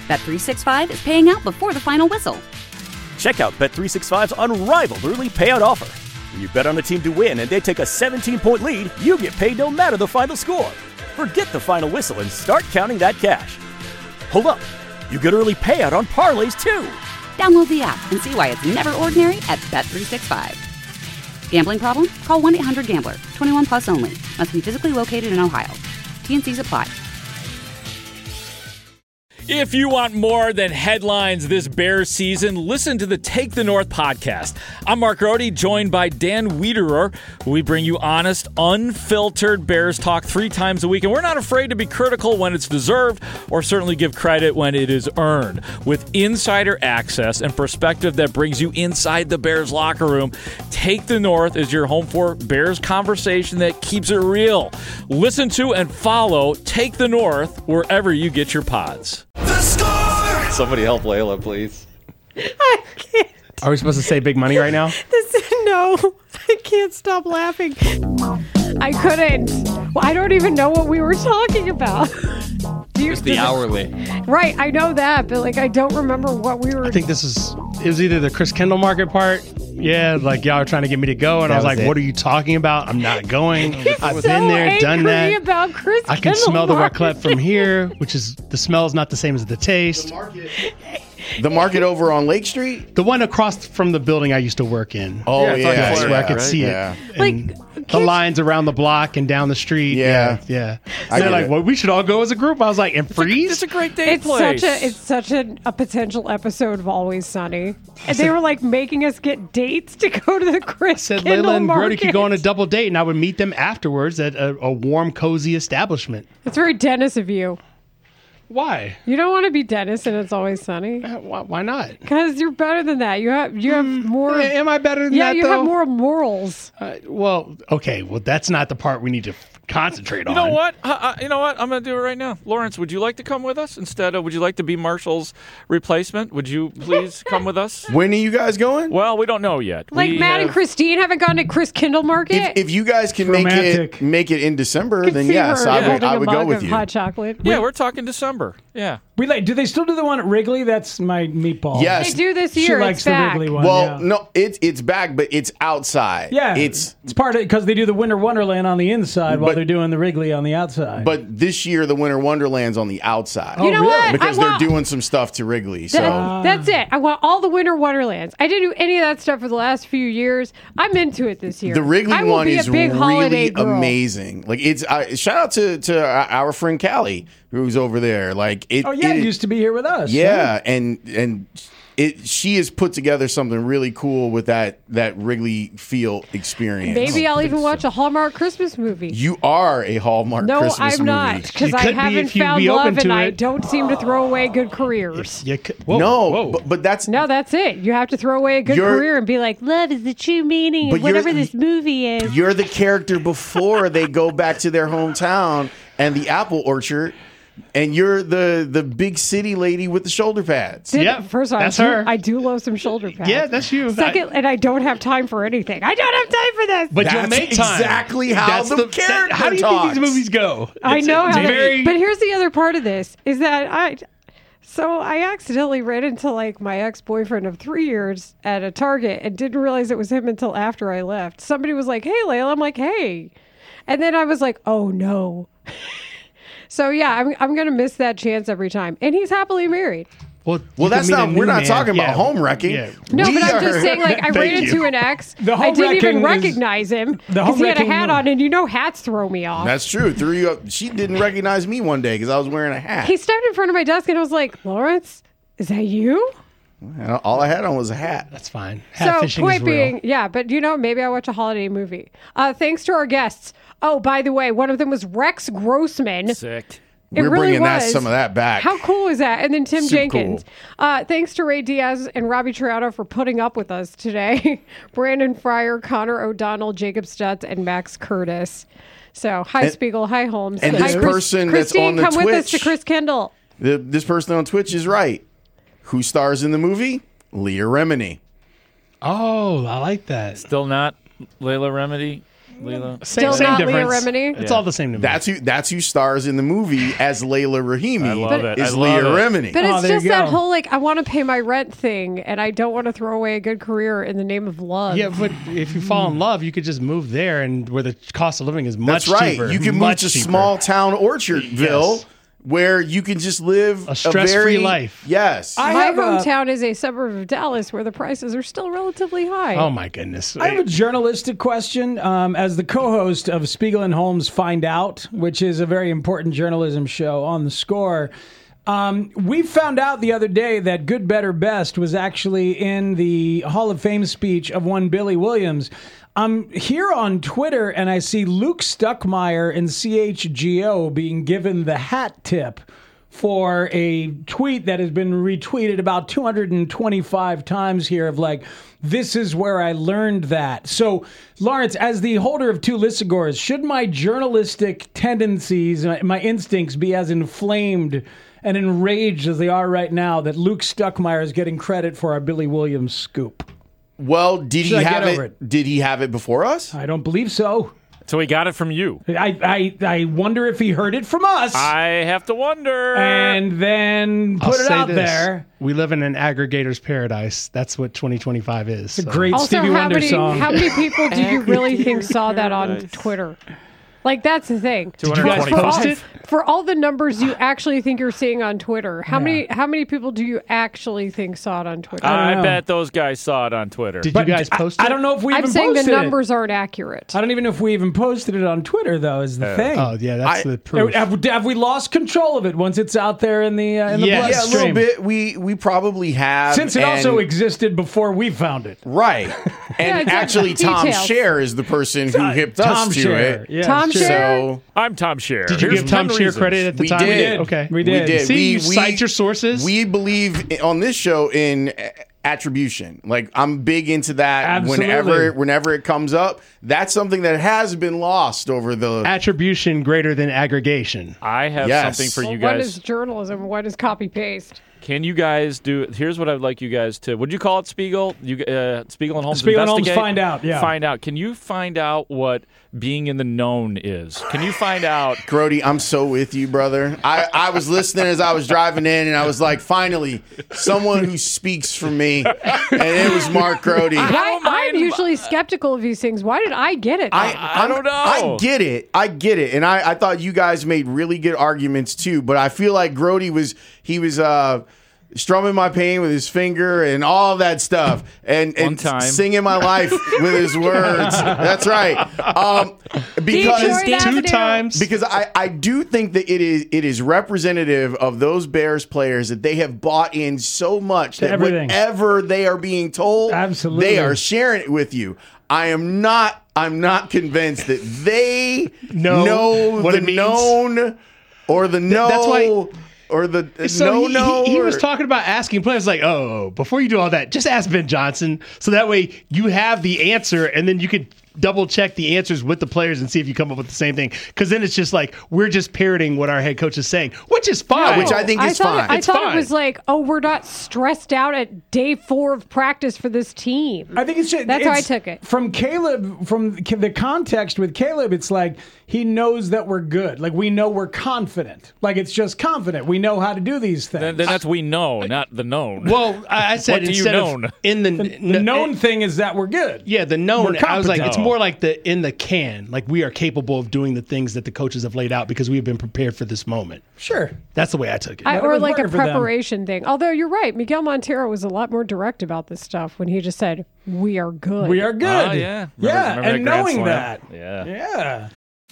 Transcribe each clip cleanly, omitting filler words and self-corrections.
Bet365 is paying out before the final whistle. Check out Bet365's unrivaled early payout offer. When you bet on a team to win and they take a 17-point lead, you get paid no matter the final score. Forget the final whistle and start counting that cash. Hold up. You get early payout on parlays, too. Download the app and see why it's never ordinary at Bet365. Gambling problem? Call 1-800-GAMBLER. 21 plus only. Must be physically located in Ohio. T&Cs apply. If you want more than headlines this Bears season, listen to the Take the North podcast. I'm Mark Rohde, joined by Dan Wiederer. We bring you honest, unfiltered Bears talk 3 times a week, and we're not afraid to be critical when it's deserved or certainly give credit when it is earned. With insider access and perspective that brings you inside the Bears locker room, Take the North is your home for Bears conversation that keeps it real. Listen to and follow Take the North wherever you get your pods. The Score! Somebody help Layla, please. I can't. Are we supposed to say big money right now? No, I can't stop laughing. I couldn't. Well, I don't even know what we were talking about. It's the hourly. Right, I know that, but I don't remember what we were. I think it was either the Chris Kendall Market part. Yeah, y'all are trying to get me to go, and I was like, "What are you talking about? I'm not going. I've been there, done that. About Chris I can Kendall smell the Market. raclette from here, which is the smell is not the same as the taste. The market over on Lake Street? The one across from the building I used to work in. Oh, yeah. Yes, where I could see it. And the lines around the block and down the street. Yeah. They're like, well, we should all go as a group. I was like, and freeze? It's a great date place. It's such a potential episode of Always Sunny. And they were making us get dates to go to the Chris said Kendall Layla and Brody Market. could go on a double date, and I would meet them afterwards at a warm, cozy establishment. It's very Dennis of you. Why? You don't want to be Dennis and It's Always Sunny? Why not? Because you're better than that. You have more. Am I better than that, Yeah, you have more morals. Okay. Well, that's not the part we need to concentrate on. You know what? I'm going to do it right now. Lawrence, would you like to come with us instead of? Would you like to be Marshall's replacement? Would you please come with us? When are you guys going? Well, we don't know yet. Matt and Christine haven't gone to Chris Kendall Market. If you guys can make it in December, then yes, I would go with you. Hot chocolate. Yeah, we're talking December. Yeah. Do they still do the one at Wrigley? That's my meatball. Yes. They do this year. She likes it's the back. Wrigley one. Well, no, it's back, but it's outside. Yeah. It's part of it because they do the Winter Wonderland on the inside while they're doing the Wrigley on the outside. But this year, the Winter Wonderland's on the outside. You know what? Because they're doing some stuff to Wrigley. So that's it. I want all the Winter Wonderlands. I didn't do any of that stuff for the last few years. I'm into it this year. The Wrigley one is really amazing. It's shout out to our friend Callie who's over there. It used to be here with us. Yeah, and she has put together something really cool with that Wrigley feel experience. Maybe I'll even watch a Hallmark Christmas movie. You are a Hallmark Christmas movie. No, I'm not, because I haven't found love and I don't seem to throw away good careers. But that's it. You have to throw away a good career and be like, love is the true meaning of whatever this movie is. You're the character before they go back to their hometown and the apple orchard. And you're the big city lady with the shoulder pads. First of all, that's her. I do love some shoulder pads. Yeah, that's you. Second, and I don't have time for anything. I don't have time for this. But you'll make time. Exactly how the character How do you think these movies go? I know how. Very... But here's the other part of this: is that I accidentally ran into my ex-boyfriend of 3 years at a Target and didn't realize it was him until after I left. Somebody was like, "Hey, Layla," I'm like, "Hey," and then I was like, "Oh no." So yeah, I'm gonna miss that chance every time, and he's happily married. Well, that's not. We're not talking about home wrecking. Yeah. No, but I'm just saying. I ran into an ex. I didn't even recognize him because he had a hat on, and hats throw me off. That's true. Threw you up. She didn't recognize me one day because I was wearing a hat. He stepped in front of my desk, and I was like, "Lawrence, is that you?" And all I had on was a hat. That's fine. Hat fishing point is real. being, yeah, but maybe I'll watch a holiday movie. Thanks to our guests. Oh, by the way, one of them was Rex Grossman. Sick. We're bringing some of that back. How cool is that? And then Tim Super Jenkins. Cool. Thanks to Ray Diaz and Robbie Triano for putting up with us today. Brandon Fryer, Connor O'Donnell, Jacob Stutz, and Max Curtis. So, hi Spiegel, hi Holmes. And this person that's on the come Twitch, with us to Chris Kendall. This person on Twitch is right. Who stars in the movie? Leah Remini. Oh, I like that. Still not Layla Remedy. Leela. Still Same not Leah difference. Remini? It's all the same to me. That's who stars in the movie as Layla Rahimi. I love it. Is I love Leah it. Remini. But it's there just you that go. whole I want to pay my rent thing, and I don't want to throw away a good career in the name of love. Yeah, but if you fall in love, you could just move there, and where the cost of living is much That's right. cheaper. You can move much to cheaper. small town Orchardville, Yes. where you can just live A stress-free life. Yes. I My have a- hometown is a suburb of Dallas where the prices are still relatively high. Oh my goodness! I have a journalistic question. As the co-host of Spiegel and Holmes Find Out, which is a very important journalism show on The Score, we found out the other day that Good, Better, Best was actually in the Hall of Fame speech of one Billy Williams. I'm here on Twitter, and I see Luke Stuckmeyer and CHGO being given the hat tip for a tweet that has been retweeted about 225 times here of this is where I learned that. So, Lawrence, as the holder of 2 Lissagors, should my journalistic tendencies, my instincts be as inflamed and enraged as they are right now that Luke Stuckmeyer is getting credit for our Billy Williams scoop? Well, did he Should I have get over it? Did he have it before us? I don't believe so. So he got it from you. I wonder if he heard it from us I have to wonder. and then I'll put it say out this. there. We live in an aggregator's paradise. That's what 2025 is. So. Great Also, Stevie how Wonder many song. how many people do you really think saw that on Twitter? That's the thing. Did you guys 225. post it? For all the numbers you actually think you're seeing on Twitter, how many people do you actually think saw it on Twitter? I know. bet those guys saw it on Twitter. Did you guys post it? I don't know if we I'm even saying the posted numbers aren't accurate. I don't even know if we even posted it on Twitter, though, is the thing. Oh yeah, that's the proof. Have we lost control of it once it's out there in the Yes. Yeah, a bloodstream? little bit. We probably have. Since it and- also existed before we found it. right. And exactly. actually, Tom Details. Scher is the person who hipped Tom us to Scher. it. Yeah, Tom sure. Scher? So I'm Tom Scher. Did you Here's give Tom 10 Scher reasons. credit at the We time? did. Okay, We did. We did. See, you cite your sources. We believe on this show in attribution. I'm big into that. Absolutely. Whenever it comes up, that's something that has been lost over the. Attribution greater than aggregation. I have Yes. something for you What guys. is journalism? What is copy paste? Can you guys do? Here's what I'd like you guys to. Would you call it Spiegel? Spiegel and Holmes. Spiegel and Holmes investigate? find out, yeah. Find out. Can you find out what being in the known is? Can you find out? Grody, I'm so with you, brother. I was listening as I was driving in, and I was like, finally, someone who speaks for me. And it was Mark Grody. I'm usually skeptical of these things. Why did I get it? I don't know. I get it. And I thought you guys made really good arguments too, but I feel like Grody was strumming my pain with his finger and all that stuff and time. singing my life with his words. That's right. Because Detroit Avenue. 2 times. because I do think that it is representative of those Bears players that they have bought in so much that everything. whatever they are being told, Absolutely. they are sharing it with you. I'm not convinced that they know what the it means. known or the no. That's why- or the So he or- was talking about asking players before you do all that, just ask Ben Johnson. So that way you have the answer and then you could double check the answers with the players and see if you come up with the same thing. Because then it's just we're just parroting what our head coach is saying, which is fine. which I think is fine. I It's thought fine. it was we're not stressed out at day 4 of practice for this team. I think That's how I took it. From Caleb, from the context with Caleb, it's he knows that we're good. We know we're confident. It's just confident. We know how to do these things. Then that's we know, not the known. Well, I said What do you instead known? of in the known thing is that we're good. Yeah, the known. We're I was like, competent. it's more like the in the can. We are capable of doing the things that the coaches have laid out because we have been prepared for this moment. Sure. That's the way I took it. Or was a harder for them. preparation thing. Although you're right, Miguel Montero was a lot more direct about this stuff when he just said, "We are good." We are good. Oh, yeah. Yeah, Remember and that Grand knowing Slam? that. Yeah. Yeah.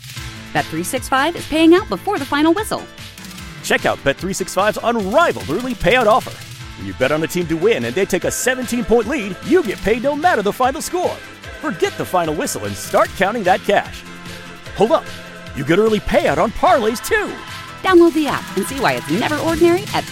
Bet365 is paying out before the final whistle. Check out Bet365's unrivaled early payout offer. When you bet on a team to win and they take a 17-point lead, you get paid no matter the final score. Forget the final whistle and start counting that cash. Hold up. You get early payout on parlays too. Download the app and see why it's never ordinary at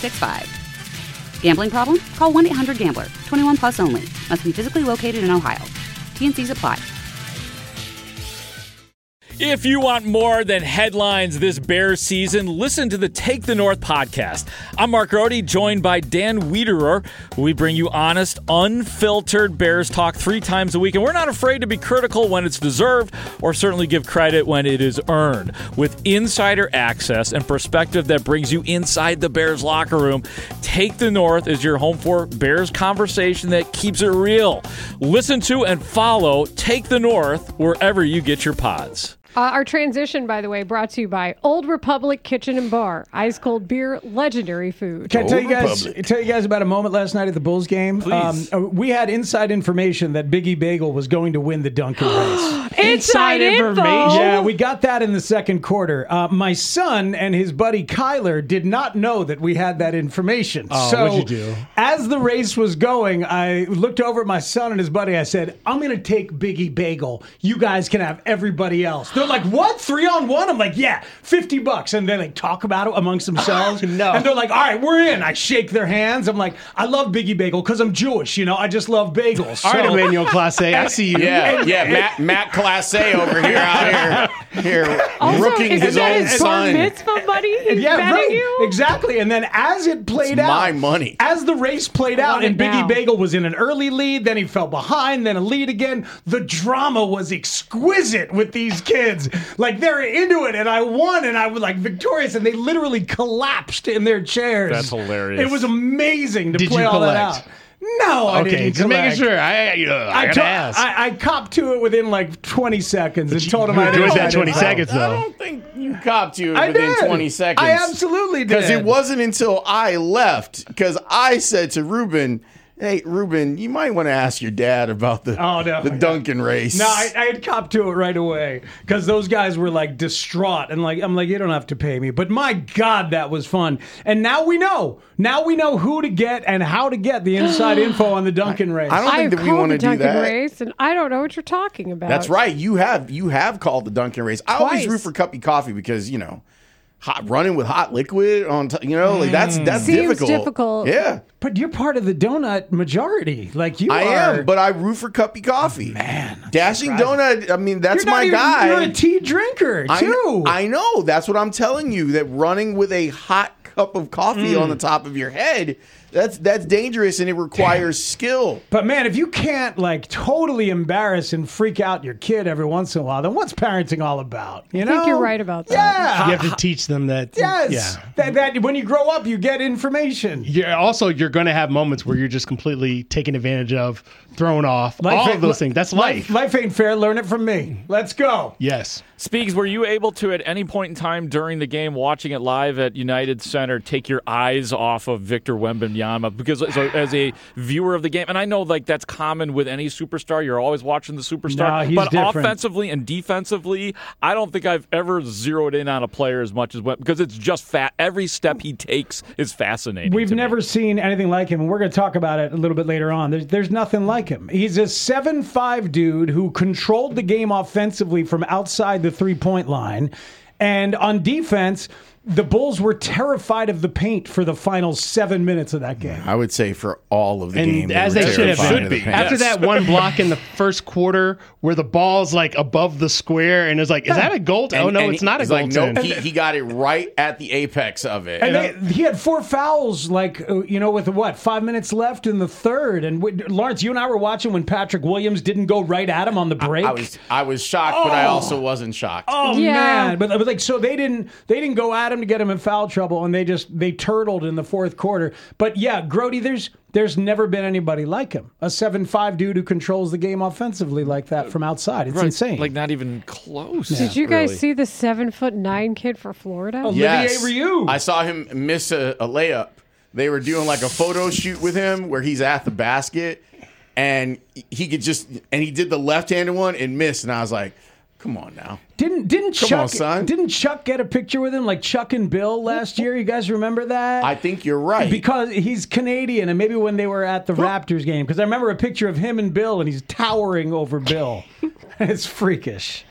Bet365. Gambling problem? Call 1-800-GAMBLER. 21 plus only. Must be physically located in Ohio. T&Cs apply. If you want more than headlines this Bears season, listen to the Take the North podcast. I'm Mark Rohde, joined by Dan Wiederer. We bring you honest, unfiltered Bears talk 3 times a week, and we're not afraid to be critical when it's deserved or certainly give credit when it is earned. With insider access and perspective that brings you inside the Bears locker room, Take the North is your home for Bears conversation that keeps it real. Listen to and follow Take the North wherever you get your pods. Our transition, by the way, brought to you by Old Republic Kitchen and Bar. Ice cold beer, legendary food. Can I tell you guys about a moment last night at the Bulls game? Please. We had inside information that Biggie Bagel was going to win the Dunkin' race. Inside info. Yeah, we got that in the second quarter. My son and his buddy Kyler did not know that we had that information. Oh, what'd you do? As the race was going, I looked over at my son and his buddy. I said, I'm going to take Biggie Bagel. You guys can have everybody else. They're like, what? 3-on-1? I'm like, yeah, $50. And they talk about it amongst themselves. No. And they're like, all right, we're in. I shake their hands. I'm like, I love Biggie Bagel because I'm Jewish. I just love bagels. All right, Emmanuel Classe, I see you. Yeah, Matt Classe over here out here Also, rooking isn't his that own his bar son. mitzvah, buddy? He's Yeah, betting right. you? Exactly. And then as it played It's out, my money. as the race played out, want and it Biggie now. Bagel was in an early lead, then he fell behind, then a lead again. The drama was exquisite with these kids. Like they're into it, and I won, and I was like victorious, and they literally collapsed in their chairs. That's hilarious. It was amazing to Did play you all that collect? out. No, I Okay, didn't just making collect. sure. I gotta ask. I copped to it within like 20 seconds and told him you I enjoyed didn't that 20 inside seconds, I though. don't think you copped to it I within did. 20 seconds. I absolutely did. Because it wasn't until I left, because I said to Ruben, hey, Ruben, you might want to ask your dad about the Dunkin' race. No, I had copped to it right away because those guys were like distraught and I'm like, you don't have to pay me. But my God, that was fun. And now we know. Now we know who to get and how to get the inside info on the Dunkin' race. I don't I think have that we called want the to do Dunkin' that. race, and I don't know what you're talking about. That's right. You have called the Dunkin' race. I always Twice. root for Cuppy Coffee because, hot running with hot liquid on that's Seems difficult. difficult. Yeah. But you're part of the donut majority. Like you I are. am, but I root for Cuppy Coffee. Man. Dashing Donut, I mean, that's You're not my even- guy. You're a tea drinker, too. I know. That's what I'm telling you. That running with a hot cup of coffee on the top of your head, that's dangerous and it requires skill. But man, if you can't like totally embarrass and freak out your kid every once in a while, then what's parenting all about? You know? think you're right about that. Yeah. You have to teach them that. Yes. Yeah. That when you grow up, you get information. You're going to have moments where you're just completely taken advantage of, thrown off, all of those things. That's life. Life ain't fair. Learn it from me. Let's go. Yes. Speaks, were you able to, at any point in time during the game, watching it live at United Center, take your eyes off of Victor Wembanyama? Because so, as a viewer of the game, and I know like that's common with any superstar, you're always watching the superstar. No, he's but different. offensively and defensively, I don't think I've ever zeroed in on a player as much as because it's just fat. Every step he takes is fascinating. We've to me. never seen anything like him, and we're going to talk about it a little bit later on. There's nothing like him. He's a 7'5" dude who controlled the game offensively from outside the three-point line. And on defense, the Bulls were terrified of the paint for the final 7 minutes of that game. I would say for all of the game. And as they should have terrified been. of the paint. After that one block in the first quarter where the ball's like above the square and it's like, is that a goal? Oh, no, it's not a he's goal. like, nope, he got it right at the apex of it. And he had 4 fouls, with what, 5 minutes left in the third. And Lawrence, you and I were watching when Patrick Williams didn't go right at him on the break. I was shocked, but I also wasn't shocked. Oh Yeah. man! But like, so they didn't go at him to get him in foul trouble, and they turtled in the fourth quarter. But yeah, Grody, there's never been anybody like him. A 7'5" dude who controls the game offensively like that from outside. It's insane. Like not even close. Did you guys really. see the 7'9" kid for Florida? Olivier Rioux. I saw him miss a layup. They were doing like a photo shoot with him where he's at the basket, and he did the left-handed one and missed, and I was like, come on now. Didn't Come Chuck on, son. Didn't Chuck get a picture with him like Chuck and Bill last year? You guys remember that? I think you're right. Because he's Canadian, and maybe when they were at the Raptors game, because I remember a picture of him and Bill, and he's towering over Bill. It's freakish.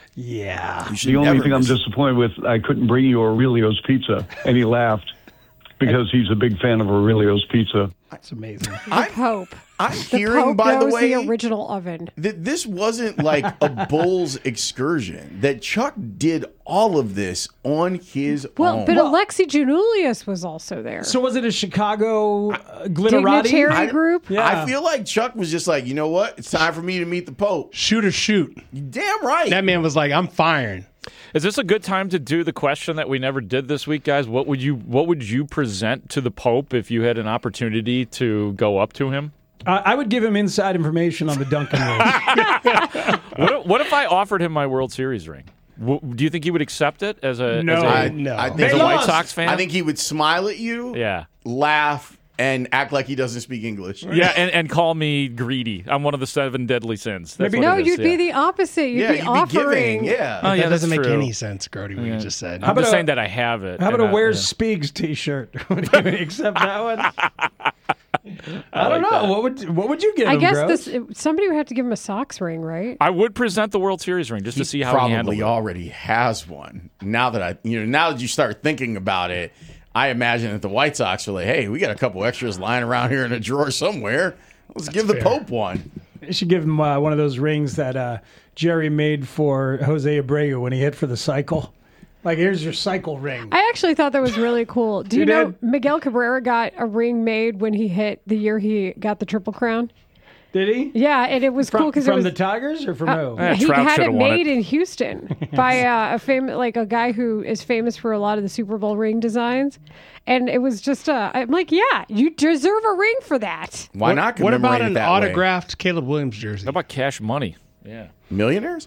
Yeah. The only thing I'm disappointed with, I couldn't bring you Aurelio's pizza. And he laughed because he's a big fan of Aurelio's pizza. It's amazing. The Pope. I'm The hearing, Pope by the knows way, the original oven. that this wasn't like a Bulls excursion. That Chuck did all of this on his own. But Alexi Giannoulias was also there. So was it a Chicago glitterati? Dignitary group? Yeah. I feel like Chuck was just like, you know what? It's time for me to meet the Pope. Shoot or shoot. You damn right. That man was like, I'm firing. Is this a good time to do the question that we never did this week, guys? What would you present to the Pope if you had an opportunity to go up to him? I would give him inside information on the Duncan ring. What if I offered him my World Series ring? Do you think he would accept it as a No. I think as a White Sox fan? I think he would smile at you, laugh, and act like he doesn't speak English. Yeah, and call me greedy. I'm one of the 7 deadly sins. That's what No, it is, you'd be the opposite. You'd be offering. Giving. Yeah. Oh, yeah, that doesn't that's make true. any sense, Grody, what you just said. I'm just saying that I have it. How about and a Where's Speaks t-shirt? Would you accept that one? I don't know. What would you give him, I guess Gross? somebody would have to give him a Sox ring, right? I would present the World Series ring just to see how he handled probably it. already has one. Now that you start thinking about it, I imagine that the White Sox are like, hey, we got a couple extras lying around here in a drawer somewhere. Let's give the Pope one. You should give him one of those rings that Jerry made for Jose Abreu when he hit for the cycle. Like, here's your cycle ring. I actually thought that was really cool. Do you know Miguel Cabrera got a ring made when he hit the year he got the Triple Crown? Did he? Yeah, and it was cool because it was from the Tigers or from who? He Trout had it should've won made it. in Houston by a guy who is famous for a lot of the Super Bowl ring designs, and it was just I'm like, yeah, you deserve a ring for that. Why not What commemorate about it an that autographed Caleb Williams jersey? How about cash money? Yeah. way? Millionaires?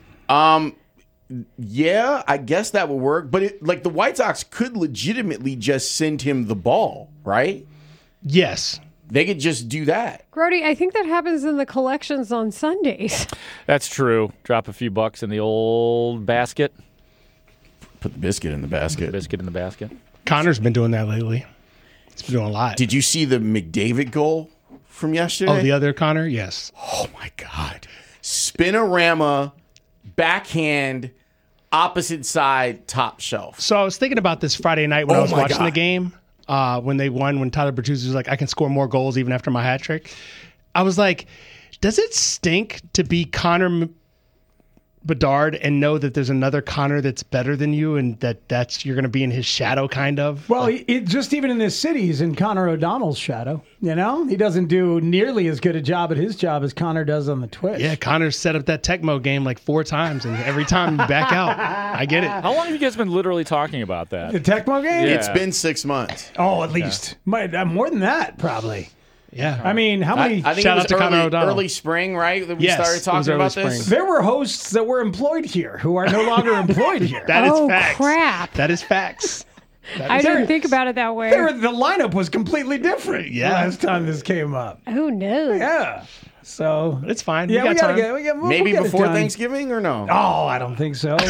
Yeah, I guess that would work. But the White Sox could legitimately just send him the ball, right? Yes. They could just do that. Grody, I think that happens in the collections on Sundays. That's true. Drop a few bucks in the old basket. Put the biscuit in the basket. Biscuit in the basket. Connor's been doing that lately. He's been doing a lot. Did you see the McDavid goal from yesterday? Oh, the other Connor? Yes. Oh, my God. Spinorama, backhand, opposite side, top shelf. So I was thinking about this Friday night when I was my watching God. the game. When they won, when Tyler Bertuzzi was like, I can score more goals even after my hat trick. I was like, does it stink to be Connor Bedard and know that there's another Connor that's better than you and that's you're going to be in his shadow kind of? Well, just even in this city, he's in Connor O'Donnell's shadow. You know, he doesn't do nearly as good a job at his job as Connor does on the Twitch. Yeah, Connor set up that Tecmo game like 4 times, and every time you back out. I get it. How long have you guys been literally talking about that? The Tecmo game? Yeah. It's been 6 months. Oh, at least. More than that, probably. Yeah. I mean, how many... I think Shout it out was to Connor O'Donnell. early spring, right? That we Yes, started it was talking early about spring. this. There were hosts that were employed here who are no longer employed here. That is Oh, facts. crap. That is facts. I didn't think about it that way. The lineup was completely different last time this came up. Oh, no. Yeah. So... It's fine. Yeah, we got time. we'll Maybe get it before done. Thanksgiving or no? Oh, I don't think so.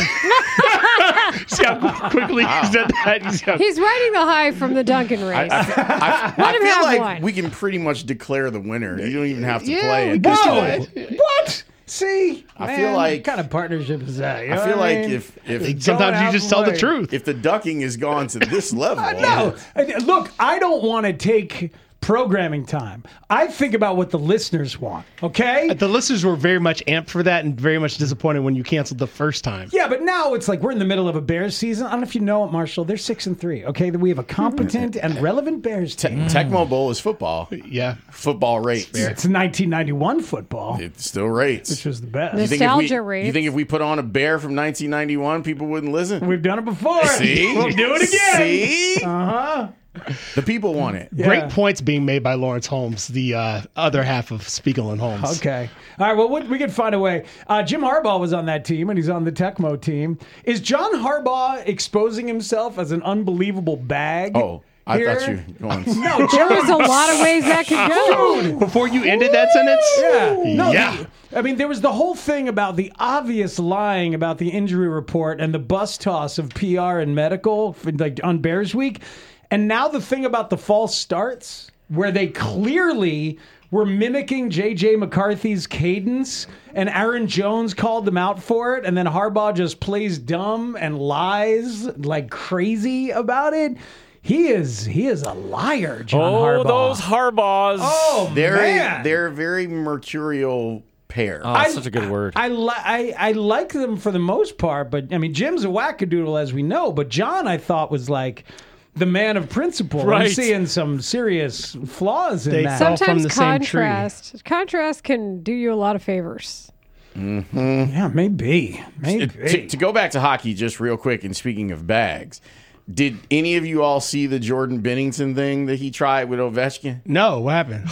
See how quickly he said that? He's riding the high from the Duncan race. I Let him feel have like one. we can pretty much declare the winner. You don't even have to play we it. could Whoa! do it. What? See? I feel Man, like- what kind of partnership is that? You know I feel what like mean? if Sometimes you just tell the halfway. truth. if the ducking has gone to this level, No. Look, I don't want to take programming time. I think about what the listeners want, okay? The listeners were very much amped for that and very much disappointed when you canceled the first time. Yeah, but now it's like we're in the middle of a Bears season. I don't know if you know it, Marshall. They're 6-3, okay? We have a competent and relevant Bears team. Tecmo Bowl is football. Yeah. Football rates. It's 1991 football, It still rates. which was the best. You think Nostalgia if we, rates. You think if we put on a bear from 1991, people wouldn't listen? We've done it before. See? We'll do it again. See? Uh-huh. The people want it. Yeah. Great points being made by Lawrence Holmes, the other half of Spiegel and Holmes. Okay. All right. Well, we can find a way. Jim Harbaugh was on that team, and he's on the Tecmo team. Is John Harbaugh exposing himself as an unbelievable bag? Oh, I here? thought you were going. No, There was a lot of ways that could go. Before you ended that sentence? Yeah. No, Yeah. I mean, there was the whole thing about the obvious lying about the injury report and the bus toss of PR and medical like on Bears Week. And now the thing about the false starts, where they clearly were mimicking J.J. McCarthy's cadence, and Aaron Jones called them out for it, and then Harbaugh just plays dumb and lies like crazy about it. He is a liar, John Oh, Harbaugh. those Harbaughs. Oh, man. They're a very mercurial pair. Oh, that's such a good word. I like them for the most part, but I mean, Jim's a wackadoodle, as we know. But John, I thought, was like the man of principle. Right. I'm seeing some serious flaws in that. all from Sometimes the same tree. contrast can do you a lot of favors. Yeah, maybe. To go back to hockey just real quick, and speaking of bags, did any of you all see the Jordan Bennington thing that he tried with Ovechkin? No, what happened?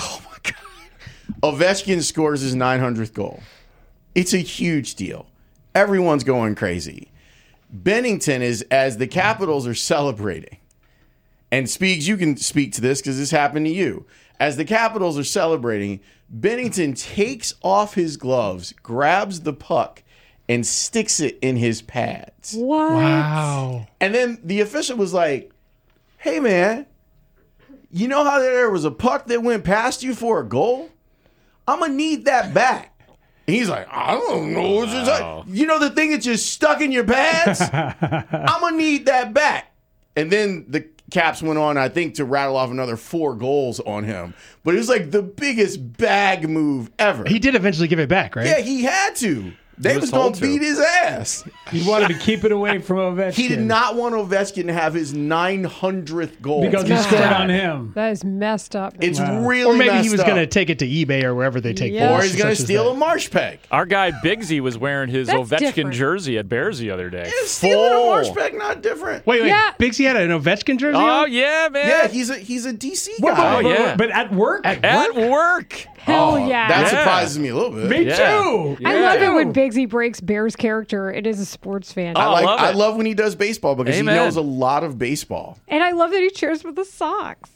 Ovechkin scores his 900th goal. It's a huge deal. Everyone's going crazy. Bennington is, as the Capitals are celebrating, and Speaks, you can speak to this because this happened to you. As the Capitals are celebrating, Bennington takes off his gloves, grabs the puck, and sticks it in his pads. What? Wow. And then the official was like, hey, man, you know how there was a puck that went past you for a goal? I'm going to need that back. And he's like, I don't know. Wow. You know the thing that just stuck in your pads? I'm going to need that back. And then the Caps went on, I think, to rattle off another 4 goals on him. But it was like the biggest bag move ever. He did eventually give it back, right? Yeah, he had to. They was going to beat his ass. He wanted to keep it away from Ovechkin. He did not want Ovechkin to have his 900th goal. Because he scored on him. That is messed up. It's really Or maybe messed he was up. going to take it to eBay or wherever they take Yeah. balls. Or he's going to steal a marsh peg. Our guy Bigsy was wearing his That's Ovechkin different. jersey at Bears the other day. Is stealing a marsh peg not different? Wait. Yeah. Bigsy had an Ovechkin jersey Oh on? yeah, man. Yeah, he's a DC guy. Oh, yeah. But at work? At work. Hell yeah. That Yeah. surprises me a little bit. Me Yeah. too. I love it when Bigsy breaks Bear's character. It is a sports fan. love it. I love when he does baseball because Amen. he knows a lot of baseball. And I love that he cheers for the Sox.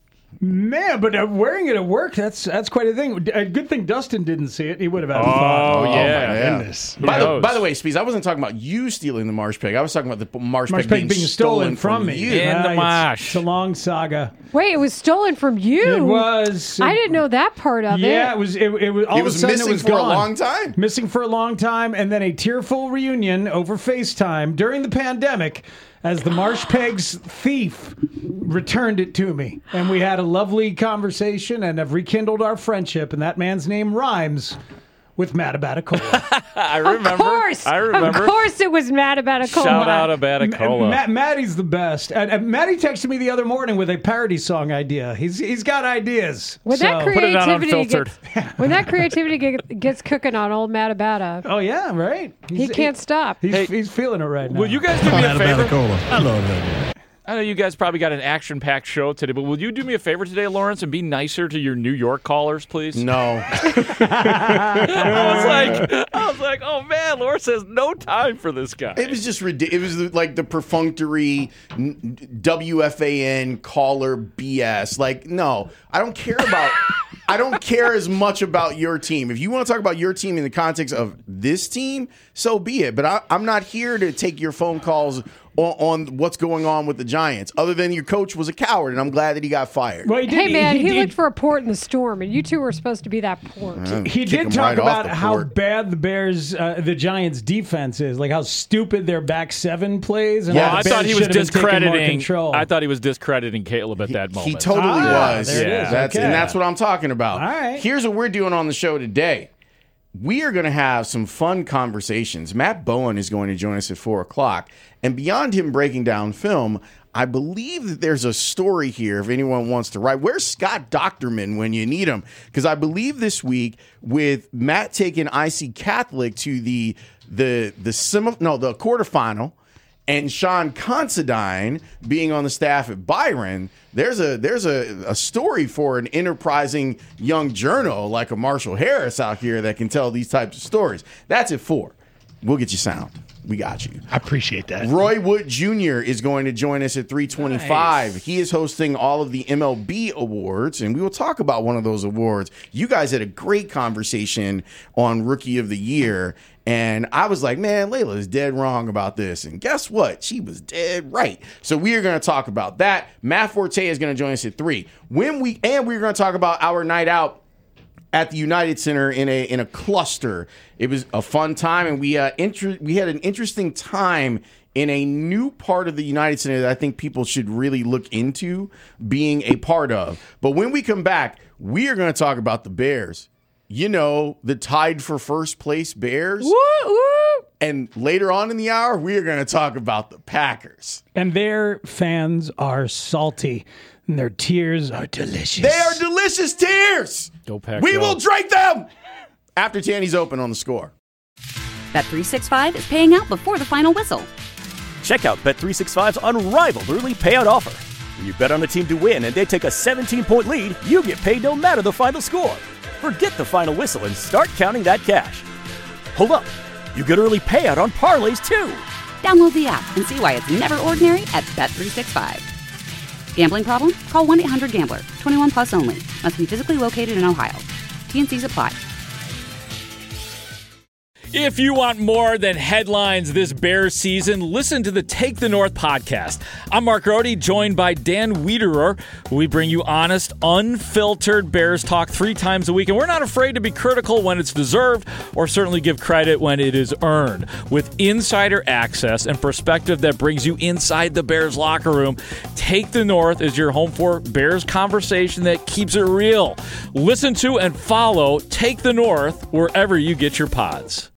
Man, but wearing it at work, that's quite a thing. A good thing Dustin didn't see it. He would have had Oh, fun. yeah. my Goodness. By the way, Speeds, I wasn't talking about you stealing the marsh peg. I was talking about the marsh Marsh peg being stolen from me. you. Yeah. In the marsh. It's a long saga. Wait, it was stolen from you? It was. I didn't know that part of Yeah, it. it was. It was. All It of a was sudden, missing it was for gone. a long time. Missing for a long time, and then a tearful reunion over FaceTime during the pandemic, as the Marsh Pegs thief returned it to me, and we had a lovely conversation and have rekindled our friendship. And that man's name rhymes with Matt Abatacola. I remember. Of course. I remember. Of course it was Matt Abatacola. Shout out Abatacola. Matty's the best. Matty texted me the other morning with a parody song idea. He's got ideas. When that Put it on creativity Unfiltered. when that creativity gets cooking on old Matt Abata, Oh yeah, right. he can't stop. He's feeling it right now. Will you guys do me a favor? I love that. I know you guys probably got an action-packed show today, but will you do me a favor today, Lawrence, and be nicer to your New York callers, please? No. I was like, oh man, Lawrence has no time for this guy. It was just ridiculous. It was like the perfunctory WFAN caller BS. Like, no, I don't care about. I don't care as much about your team. If you want to talk about your team in the context of this team, so be it. But I'm not here to take your phone calls on what's going on with the Giants, other than your coach was a coward, and I'm glad that he got fired. Well, he did, Hey man, he did- looked for a port in the storm, and you two were supposed to be that port. He Kick did him talk right off about the how court. bad the Giants' defense is, like how stupid their back seven plays. And Yeah, how I the thought Bears he was should have been taking more discrediting. control. I thought he was discrediting Caleb at that moment. He totally was. there it is. That's Okay. and that's what I'm talking about. All right. Here's what we're doing on the show today. We are going to have some fun conversations. Matt Bowen is going to join us at 4:00, and beyond him breaking down film, I believe that there's a story here. If anyone wants to write, where's Scott Docterman when you need him? Because I believe this week with Matt taking IC Catholic to the quarterfinal, and Sean Considine being on the staff at Byron, there's a story for an enterprising young journal like a Marshall Harris out here that can tell these types of stories. That's at 4:00. We'll get you sound. We got you. I appreciate that. Roy Wood Jr. is going to join us at 3:25. Nice. He is hosting all of the MLB awards, and we will talk about one of those awards. You guys had a great conversation on Rookie of the Year, and I was like, man, Layla is dead wrong about this. And guess what? She was dead right. So we are going to talk about that. Matt Forte is going to join us at 3. We're going to talk about our night out at the United Center in a cluster. It was a fun time, and we had an interesting time in a new part of the United Center that I think people should really look into being a part of. But when we come back, we are going to talk about the Bears. You know, the tied for first place Bears. Woo, woo. And later on in the hour, we are going to talk about the Packers. And their fans are salty, and their tears are delicious. They are delicious tears. Go Pack. We will drink them after Tanny's Open on the Score. Bet365 is paying out before the final whistle. Check out Bet365's unrivaled early payout offer. When you bet on a team to win and they take a 17-point lead, you get paid no matter the final score. Forget the final whistle and start counting that cash. Hold up. You get early payout on parlays, too. Download the app and see why it's never ordinary at Bet365. Gambling problem? Call 1-800-GAMBLER. 21 plus only. Must be physically located in Ohio. T&Cs apply. If you want more than headlines this Bears season, listen to the Take the North podcast. I'm Mark Rohde, joined by Dan Wiederer. We bring you honest, unfiltered Bears talk 3 times a week, and we're not afraid to be critical when it's deserved or certainly give credit when it is earned. With insider access and perspective that brings you inside the Bears locker room, Take the North is your home for Bears conversation that keeps it real. Listen to and follow Take the North wherever you get your pods.